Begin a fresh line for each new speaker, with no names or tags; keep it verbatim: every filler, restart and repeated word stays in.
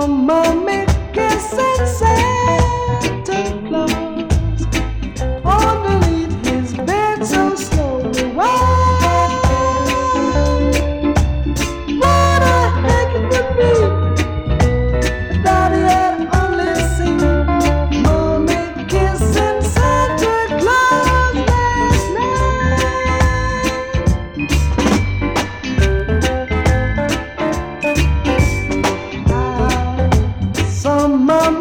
mommy kissing Santa Claus underneath his bed so slowly. Wow, what a heck it would be if Daddy had only seen mommy kissing Santa Claus last night. I saw mommy